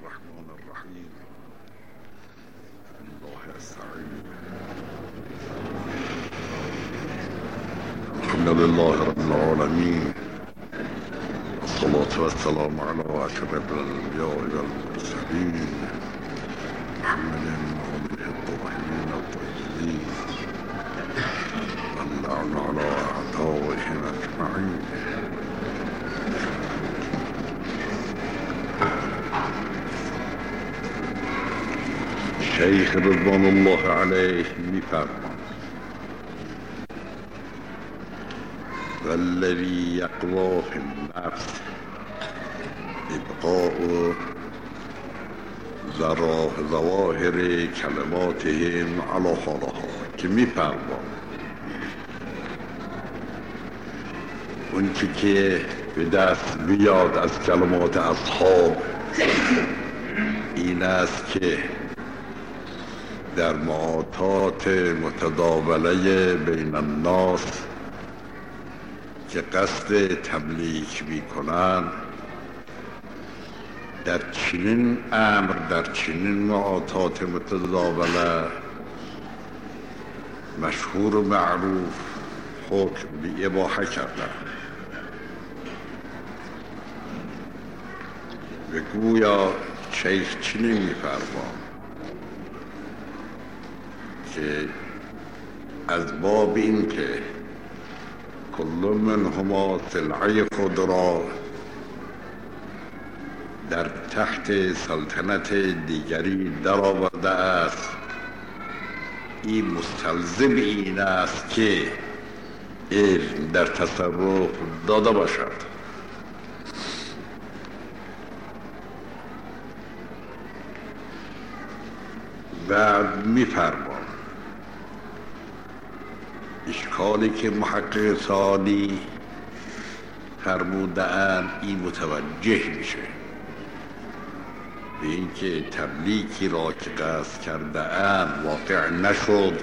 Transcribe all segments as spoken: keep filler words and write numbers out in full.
الرحمن الرحيم. الله استعين. الحمد لله رب العالمين، والصلاة والسلام على أشرف الأنبياء والمرسلين محمد وآله الطاهرين الطيبين، واللعن على أعدائهم أجمعين. شیخ رضوان الله علیه می‌فرماید والذی یقوی فی النفس ابقاء ظواهر کلماتهم علی حالها، که می‌فرماید اون چی که به دست بیاد از کلمات اصحاب این است که در معاطات متداوله بین الناس که قصد تبلیغ می کنند، در چنین امر، در چنین معاطات متداوله مشهور و معروف حکم به اباحه کردند. و گویا شیخ چنین می فرماید که از باب این که کل منهما سلعه خود را در تحت سلطنت دیگری در آورده است، این مستلزم این است که علم در تصرف داده باشد. بعد می فرماید اشکالی که محقق ثانی فرموده اند این متوجه میشه به اینکه تبلیغی را که قصد کرده اند واقع نشد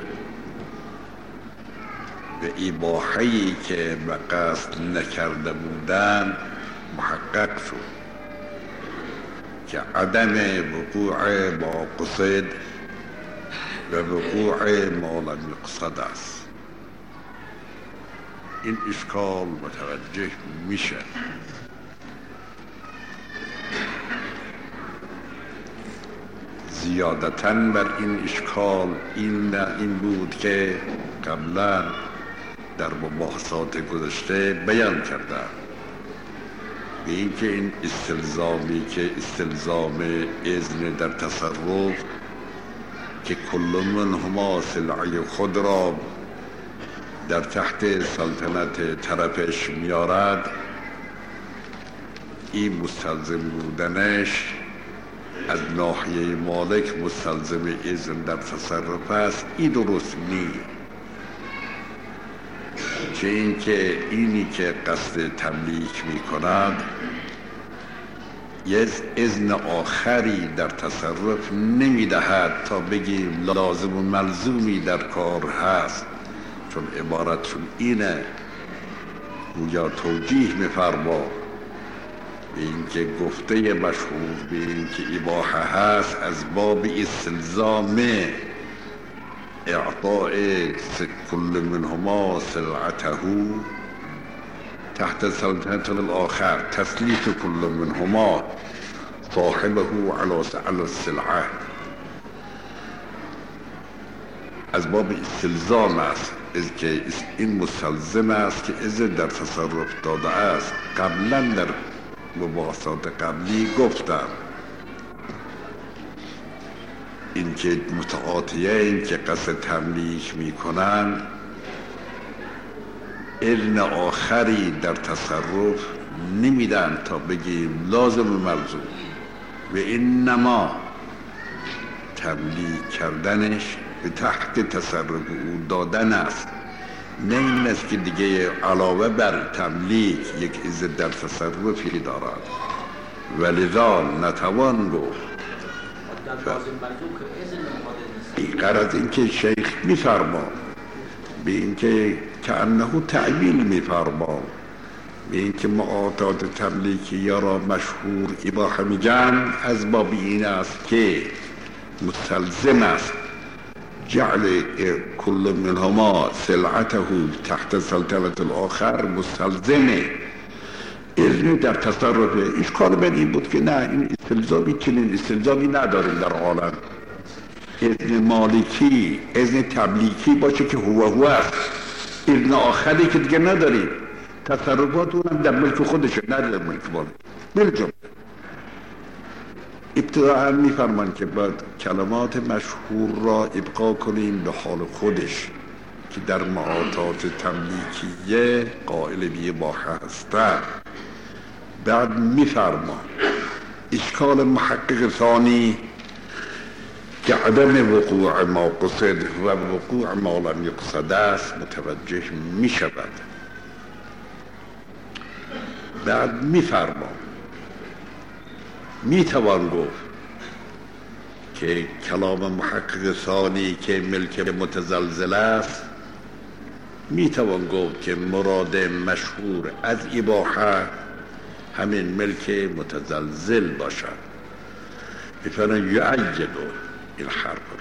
و اباحه‌ای که به قصد نکرده بودند محقق شد که عدم وقوع ما قصد و وقوع ما لم یقصد است. این اشکال متوجه میشه. زیادتاً بر این اشکال این این بود که قبلا در مباحثات گذشته بیان کردم به اینکه این استلزامی که استلزام اذن در تصرف که کل منهما سلعه خود را در تحت سلطنت طرفش میارد، این مستلزم بودنش از ناحیه مالک مستلزم اذن در تصرف است. این درست نیست، چه این که اینی که قصد تملیک می کند یه اذن آخری در تصرف نمی دهد تا بگیم لازم و ملزومی در کار هست، چون عبارتشون اینه. گویا توجیه می‌فرما به اینکه گفته مشهور به اینکه اباحه هست از باب استلزام اعطاء کل منهما سلعته تحت سلطنت الاخر، تسلیط کل منهما صاحبه علی السلعه، از باب استلزام است، از که این مستلزم است که اذن در تصرف داده است. قبلا در مباحثات قبلی گفتم این که متعاطیه این که قصد تملیک می کنند اذن آخری در تصرف نمیدن تا بگیم لازم و ملزوم، و اینما تملیک کردنش به تحت تصرف او دادن است، نه این است که دیگه علاوه بر تملیک یک اذن در تصرفی دارد. ولذا نتوان گفت غرض این که شیخ می‌فرما به این که کأنه تعبیل می‌فرما به این که معاطات تملیکی را مشهور اباحه میگن از باب این است که مستلزم است جعل کل منهما سلعته تحت سلطنت الاخر، مستلزمه اذن در تصرف. اشکال بر این بود که نه، این استلزامی چنین استلزامی نداریم در عالم. اذن مالکی اذن تملیکی باشه که هو هو است، اذن آخری که دیگه نداریم، تصرفات اونم در ملک خودشه نه در ملک مالک. بلجم ابتداء میفرمان که باید کلمات مشهور را ابقا کنیم به حال خودش که در معاطات تملیکیه قائل به اباحه هستند. بعد میفرمان اشکال محقق ثانی که عدم وقوع ما قصد و وقوع ما لم یقصد است متوجه می شود. بعد می فرمان می توان گفت که کلام محقق ثانی که ملک متزلزل است، می توان گفت که مراد مشهور از اباحه همین ملک متزلزل باشد. بفرمایید یعید این حرف رو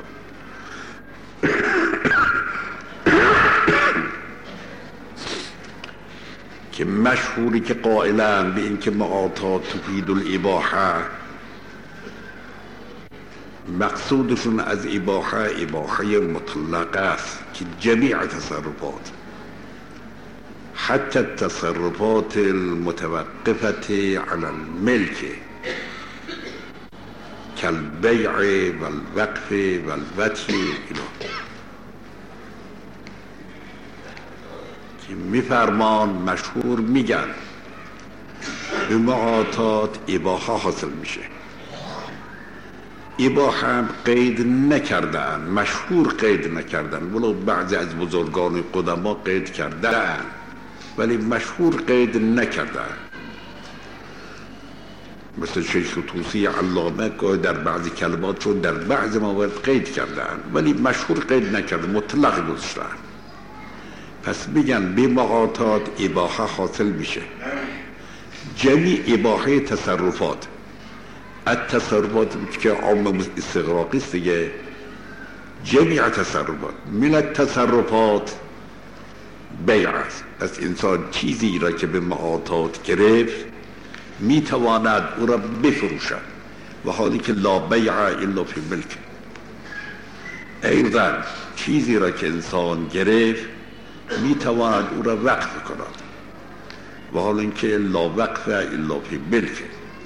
که مشهوری که قائلن به این که معاطات تفید الاباحه، مقصودشون از اباحه اباحه مطلق است که جمیع تصرفات حتی التصرفات المتوقفة على الملك كالبيع والوقف والوطء که میفرمان مشهور میگن به معاطات اباحه حاصل میشه. اباحه هم قید نکردن، مشهور قید نکردن، ولو بعضی از بزرگان قدما قید کردن ولی مشهور قید نکردن. مثل شیخ طوسی علامه که در بعضی کلمات چون در بعض موارد قید کردن ولی مشهور قید نکردن، مطلق گذاشتن. پس میگن به معاطات اباحه حاصل میشه. جمیع اباحه تصرفات، التصرفات که عام استغراقی است دیگه، جمیع تصرفات من التصرفات بیع است. پس انسان چیزی را که به معاطات گرفت میتواند او را بفروشد و حالی که لا بیع الا فی ملک. ایضا چیزی را که انسان گرفت میتواند او را وقف کند و حالی که لا وقف الا فی ملک.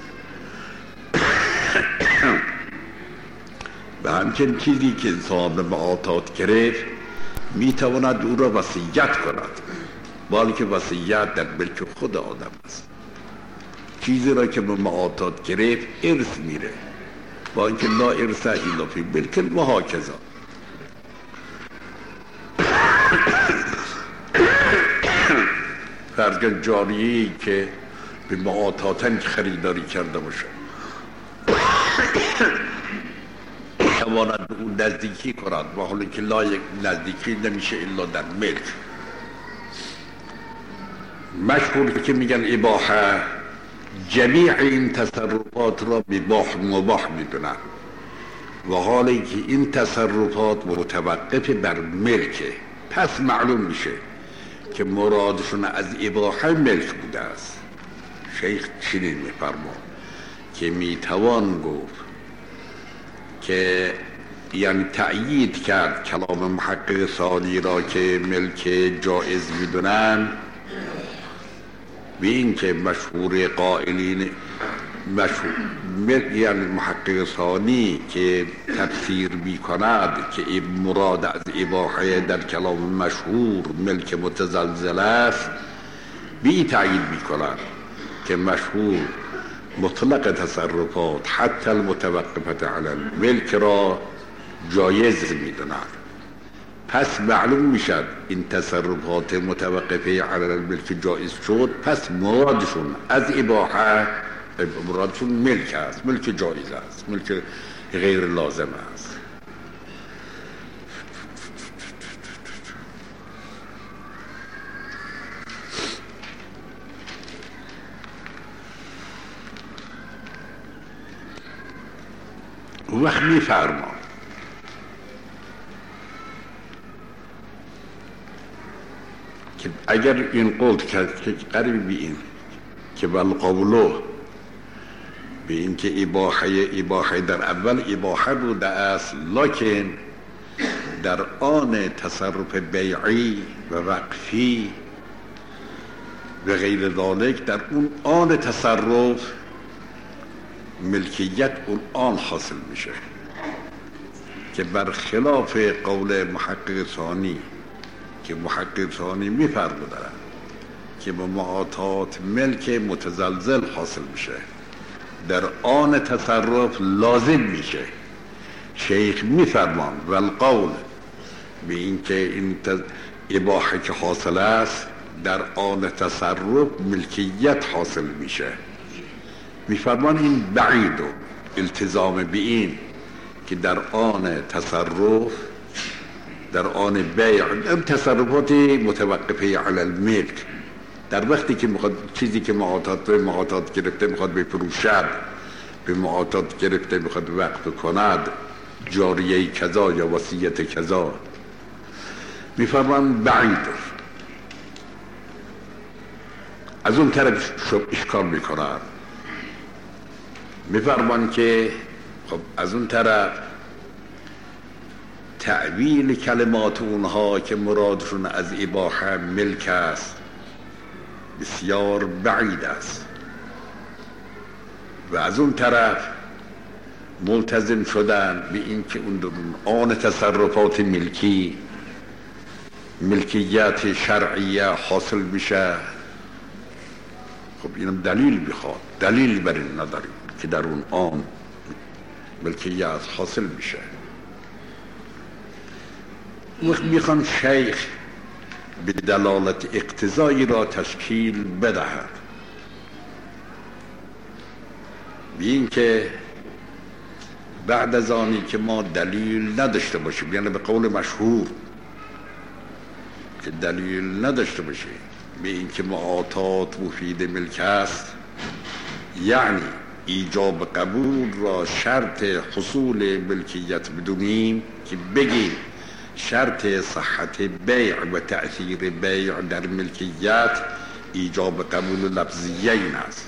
و همچنین چیزی که انسان به معاطات گرفت میتواند او را وصیت کند و حالی که وصیت در ملک خود آدم است. چیزی را که به معاطات گرفت ارث میره با اینکه لا ارث الا فی ملک و هاکذا. فرض جاریه‌ای که به معاطاتن خریداری کرده باشه تواند به اون نزدیکی کند و حالی که لا یک نزدیکی نمیشه الا در ملک. مشهور که میگن اباحه جمیع این تصرفات را مباح مباح میدونن و حالی که این تصرفات متوقف بر ملکه. پس معلوم میشه که مرادشون از اباحه ملک بوده است. شیخ چنین میفرمان که میتوان گفت که یعنی تأیید کرد کلام محقق ثانی را که ملک جائز میدونن به این که مشهور قائلین مشهور یعنی محقق ثانی که تفسیر میکند که مراد از اباحه در کلام مشهور ملک متزلزل است، بی تأیید میکنند که مشهور مطلق تصرفات حتی المتوقفت علی الملک را جایز میدونند. پس معلوم میشد این تصرفات متوقفه علی الملک جایز شد، پس مرادشون از اباحه مرادشون ملک است، ملک جایز است، ملک غیر لازم است. اون وقت میفرمان که اگر این قول کرد که قریب به این که والقولو به این که اباحه اباحه در اول اباحه بوده است، لکن در آن تصرف بیعی و وقفی و غیر ذالک، در اون آن تصرف ملکیت اون آن حاصل میشه که برخلاف قول محقق ثانی که محقق ثانی میفرمودن که با معاطات ملک متزلزل حاصل میشه، در آن تصرف لازم میشه. شیخ میفرمان والقول به این که این اباحه که حاصل است در آن تصرف ملکیت حاصل میشه. میفرمان این بعید و التزام به این که در آن تصرف، در آن بیع، تصرفات متوقفه علی الملک، در وقتی که میخواد چیزی که معاطات معاطات گرفته میخواد بفروشد، به معاطات گرفته میخواد وقف کند، جاریه کذا یا وصیت کذا، میفرمان بعید. از اون طرف شب اشکال میکنن، میفرمان که خب از اون طرف تعویل کلمات اونها که مرادشون از اباحه ملک است بسیار بعید است، و از اون طرف ملتزم شدن به این که اون آن تصرفات ملکی ملکیت شرعیه حاصل میشه. خب اینم دلیل بخواد، دلیل بر این نداریم که در اون آن ملکیت حاصل میشه. میخوان شیخ به دلالت اقتضایی را تشکیل بدهد، به این که بعد از آنی که ما دلیل نداشته باشیم، یعنی به قول مشهور که دلیل نداشته باشیم به این که معاطات مفید ملک است، یعنی ایجاب قبول را شرط حصول ملکیت بدونیم که بگیم شرط صحت بیع و تأثیر بیع در ملکیت ایجاب قبول لفظیه این است.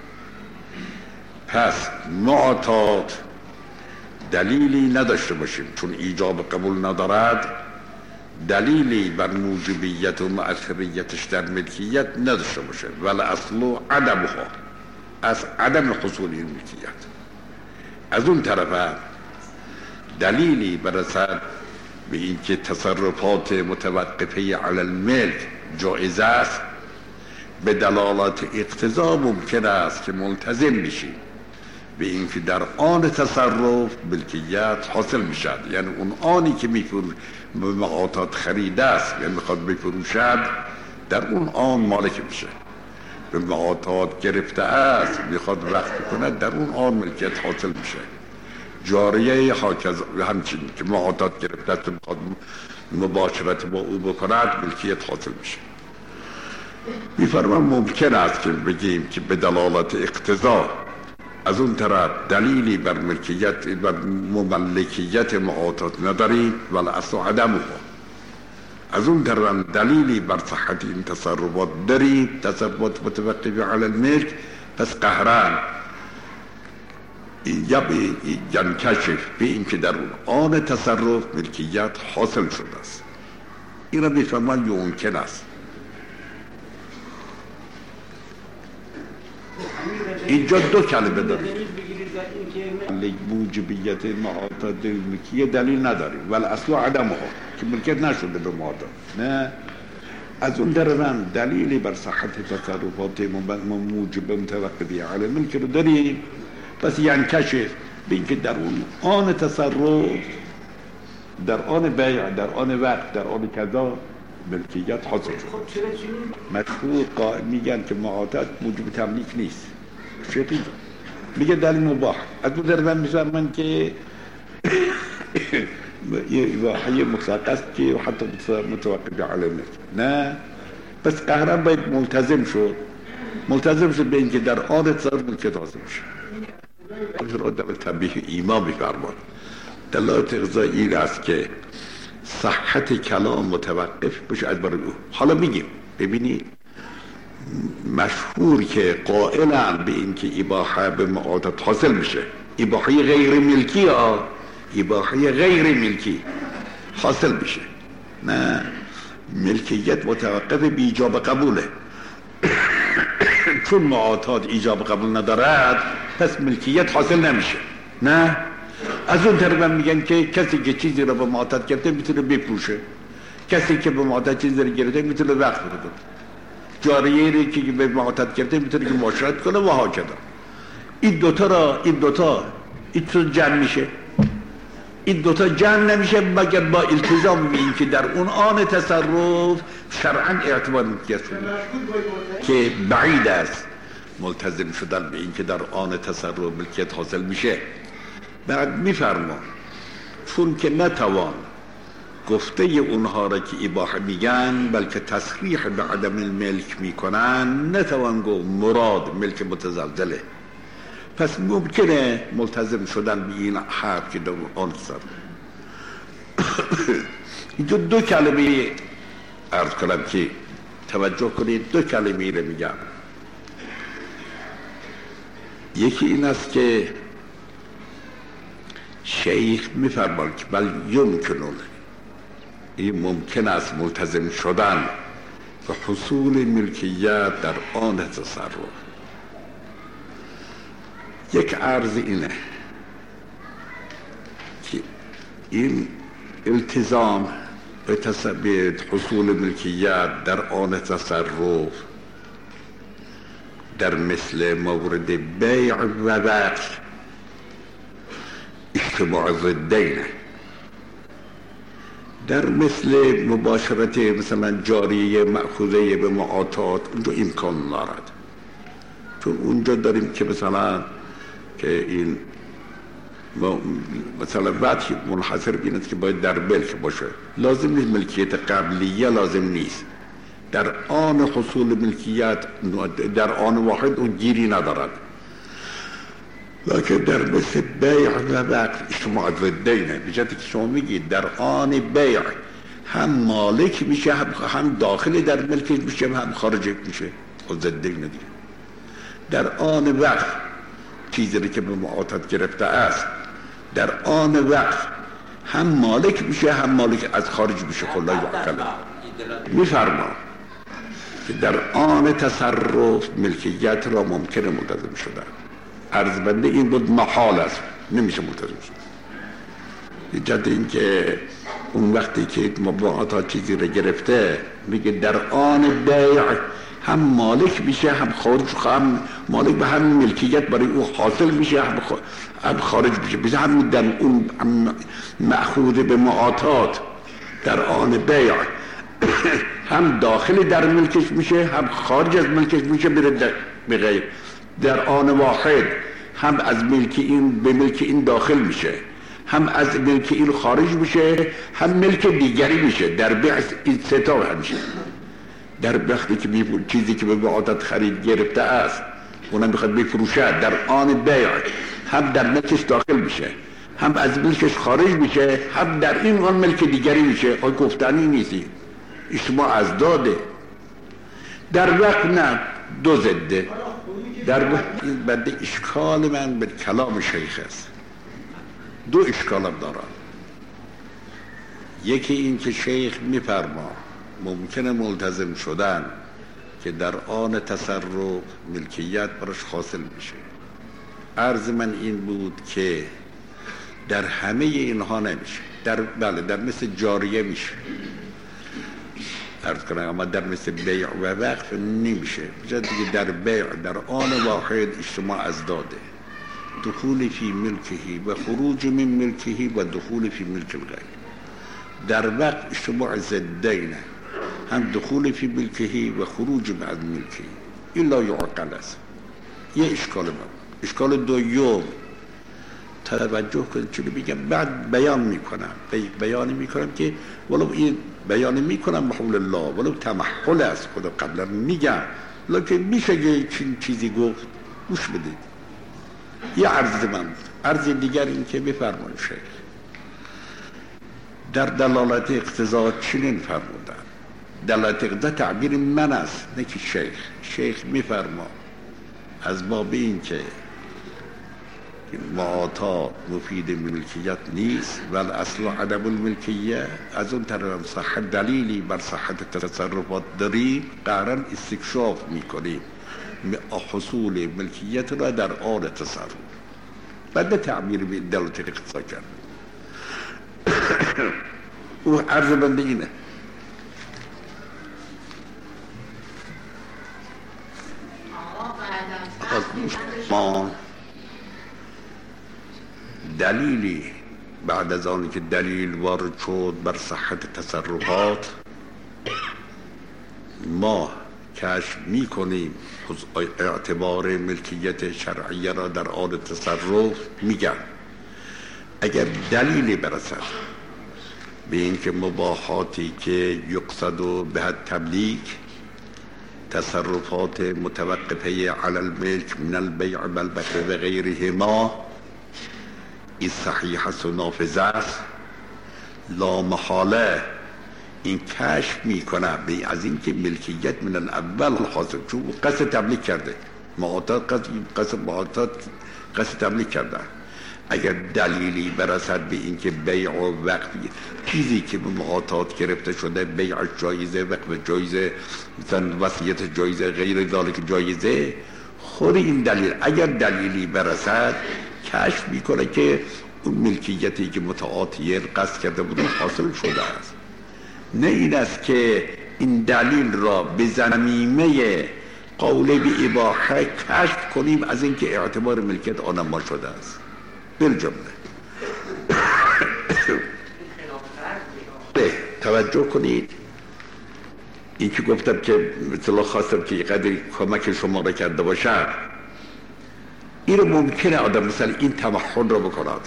پس معاطات دلیلی نداشته باشیم چون ایجاب قبول ندارد، دلیلی بر موجبیت و مؤثریتش در ملکیت نداشته باشه، ولی اصل عدمها، از عدم حصول این ملکیت. از اون طرف دلیلی برسد به این که تصرفات متوقفه علی الملک جایز است، به دلالت اقتضا ممکن است که ملتزم بشیم به این که در آن تصرف ملکیت حاصل میشد، یعنی اون آنی که میفروش به معاطات خریده است یعنی میخواد بفروشد، در اون آن مالک میشه. به معاطات گرفته است میخواد وقف کند، در اون آن ملکیت حاصل میشه. جاریه حاکز همچین که معاطات گرفته است میخواد مباشرت با او بکند، ملکیت حاصل میشه. میفرمان ممکن است که بگیم که به دلالت اقتضا از اون طرف دلیلی بر ملکیت بر مملکیت معاطات نداریم، ولی اصل عدمها. از اون طرف دلیلی بر صحت این تصرفات داریم، تصرفات متوقفه علی الملک. پس قهرن یا ینکشف به این که در اون آن تصرف ملکیت حاصل شده است. این را میفرمان ممکن است. اینجا دو کلمه داریم، موجبیت معاطات ملکیه دلیل نداریم، ولی اصل عدمها که ملکیت نشده به معاطات. نه، از اون طرف دلیلی بر صحت تصرفات موجب متوقفه علی الملک رو داریم. پس یعنی کشف به اینکه در اون آن تصرف، در آن بیع، در آن وقت، در آن کذا ملکیت حاصل شد. مشهور قائل میگن که معاطات موجب تملیک نیست، شکلی میگه دلیل مباح. از اون طرف میفهمن که یه اباحه مطلق است که حتی متوقف علی الملک. نه، پس قهرن باید ملتزم شد، ملتزم شد به اینکه در آن تصرف ملکیت حاصل شد. رو در تنبیه ایما می‌فرماد. دلالت اقضای این است که صحت کلام متوقف بشه از برای او. حالا میگیم ببینید مشهور که قائلن به این که اباحه به معادات حاصل میشه، اباحه غیر ملکی ها، اباحه غیر ملکی حاصل میشه، نه ملکیت متوقف به ایجاب قبوله. چون معادات ایجاب قبول ندارد پس ملکیت حاصل نمیشه. نه از اون طرف هم میگن که کسی که چیزی رو به معادات گرفته میتونه بفروشه، کسی که به معادات چیزی رو گرفته میتونه وقت بده، جاریه رو که به معادات گرفته میتونه که معاشرت کنه و ها کده. این دوتا را این دوتا این تو جمع میشه، این دوتا جمع نمیشه مگر با التزام به این که در اون آن تصرف شرعا اعتبار ملکیت شده که بعید است ملتزم شدن به این که در آن تصرف ملکیت حاصل میشه. بعد میفرما چون که نتوان گفته اونها را که اباحه میگن بلکه تصریح به عدم الملک میکنن، نتوان گفت مراد ملک متزلزله. پس ممکنه ملتزم شدن به این حرف که در آن تصرف. اینجا دو کلمه عرض کنم که توجه کنید، دو کلمه رو میگم. یکی این است که شیخ میفرماید که بل یمکنون، این ممکن است ملتزم شدن و حصول ملکیت در آن تصرف. یک عرض اینه که این التزام به حصول ملکیت در آن تصرف در مثل مورد بیع و وقف اجتماع ضدینه، در مثل مباشرت مثلا جاریه مأخوذه به معاطات اونجا امکان دارد. چون اونجا داریم که مثلا که این مثلا وقتی منحصر بیند که باید در ملک باشه، لازم نیست ملکیت قبلیه لازم نیست، در آن حصول ملکیت در آن واحد اون گیری ندارد، لکن در مثل بیع و وقف اجتماع ضدینه. بجاتی که شما میگید در آن بیع هم مالک میشه هم داخل در ملکش میشه هم خارج میشه و ضدینه دیگه. در آن وقت چیزی که به معاطات گرفته است در آن وقت هم مالک میشه هم مالک از خارج میشه. خلای وقله میفرما که در آن تصرف ملکیت را ممکنه ملتزم شدن. عرض بنده این بود محال است، نمیشه ملتزم شد. جد این که اون وقتی که معاطات چیزی را گرفته میگه در آن بیع هم مالک میشه هم خارج، هم مالک به هم ملکیت برای او حاصل میشه هم خارج میشه. بشه هم در اون مأخوذ به معاطات در آن بیع هم داخل در ملکش میشه هم خارج از ملکش میشه بره بغیر. در آن واحد هم از ملک این به ملک این داخل میشه هم از ملک این خارج میشه هم ملک دیگری میشه. در بیع این سه تا همیشه در وقتی که می چیزی که به معادات خرید گرفته است اونم میخواد بفروشه در آن بیع هم در ملکش داخل میشه هم از ملکش خارج میشه هم در این آن ملک دیگری میشه. آن گفتنی نیستی، اجتماع از داده. در وقت نه، دو زده. در وقت این بنده اشکال من به کلام شیخ است، دو اشکالم دارم. یکی این که شیخ میفرما ممکنه ملتزم شدن که در آن تصرف ملکیت برش حاصل میشه. عرض من این بود که در همه اینها نمیشه. در بله در مثل جاریه میشه عرض کنم، اما در مثل بیع و وقف نمیشه. بجا دیگه در بیع در آن واحد اجتماع از داده، دخول فی ملکهی و خروج من ملکهی و دخول فی ملک الغیر. در وقت اجتماع زدینه، هم دخول فی ملکهی و خروج من ملکهی. این لا یعقل است. یه اشکال من. اشکال دوم توجه کنید چون بگم بعد بیان میکنم بیان میکنم که ولو این بیان میکنم بحول الله ولو تمحل است خدا قبلا میگم، لکن میشه یه چیزی گفت گوش بدید. یه عرض من بود. عرض دیگر این که بفرمایید شیخ در دلالت اقتضا چنین فرمودن. دلالت اقتضا تعبیر من است نه که شیخ. شیخ میفرما از باب این که معاطات مفید ملکیت نیست ولی اصل عدم الملکیه، از اون طرف صحت دلیلی بر صحت تصرفات داریم قرار استکشاف میکنیم حصول ملکیت را در آن تصرف. بعد تعبیر به دلالت اقتضا کرد. او عرض بنده اینه ما دلیلی بعد از آن که دلیل وارد شد بر صحت تصرفات ما کشف می کنیم اعتبار ملکیت شرعیه را در آن تصرف. میگن اگر دلیلی برسد به اینکه مباحاتی که یقصد و به تبلیغ تصرفات متوقفه علی الملک من البیع والبیع و غیرهما این صحیح است و نافذ است، لا محاله این کشف میکنه از اینکه ملکیت من الاول حاصل چون قصد تبلیغ کرده معاطات قصد قصد معاطات قصد تبلیغ کرده. اگر دلیلی برسد به اینکه بیع و وقفی چیزی که به معاطات گرفته شده بیع جایزه وقف جایزه مثلا وصیت جایزه غیر ذالک جایزه خود این دلیل اگر دلیلی برسد کشف میکنه که اون ملکیتی که متعاطی قصد کرده بود حاصل شده است. نه این است که این دلیل را به ضمیمه قول به اباحه کشف کنیم از اینکه اعتبار ملکیت آن ما شده است. بالجمله توجه کنید این که گفتم که مثلا خواستم که قدر کمک شما را کرده باشم، این رو ممکنه آدم مثلا این تمحل را بکند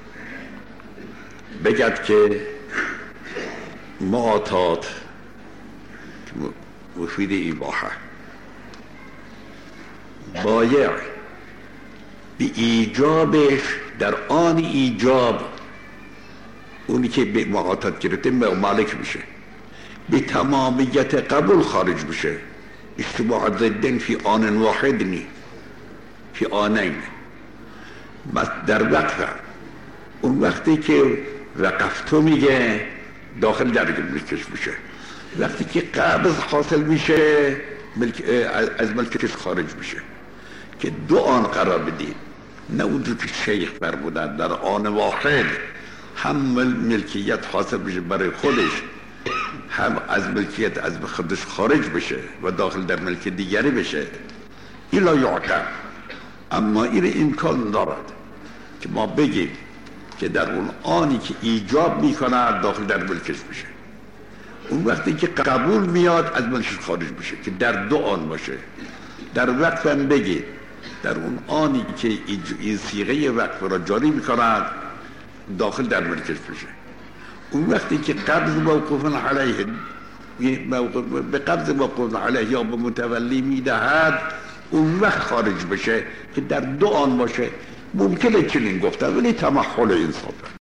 بگد که معاطات مفید اباحه بایع به ایجابش در آن ایجاب اونی که به معاطات گرفته مالک میشه، به تمامیت قبول خارج میشه. اجتماع ضدن فی آن واحد نی فی آنین بس در وقفه اون وقتی که وقفتو میگه داخل در ملکش میشه، وقتی که قبض حاصل میشه ملک از ملکش خارج میشه. که دو آن قرار بدید نه اونجور که شیخ فرمودن در آن واحد هم ملکیت حاصل بشه برای خودش هم از ملکیت از خودش خارج بشه و داخل در ملک دیگری بشه. این لا یعقل. اما این امکان دارد که ما بگیم که در اون آنی که ایجاب میکنه داخل در ملکش بشه، اون وقتی که قبول میاد از ملکش خارج بشه که در دو آن باشه. در وقت هم بگید در اون آنی که این صیغه وقف را جاری میکنند داخل در ملکش بشه. اون وقتی که قبض موقوف علیه به قبض موقوف علیه یا به متولی میدهد اون وقت خارج بشه که در دو آن باشه. ممکنه چنین گفتن ولی تمحل انصافه.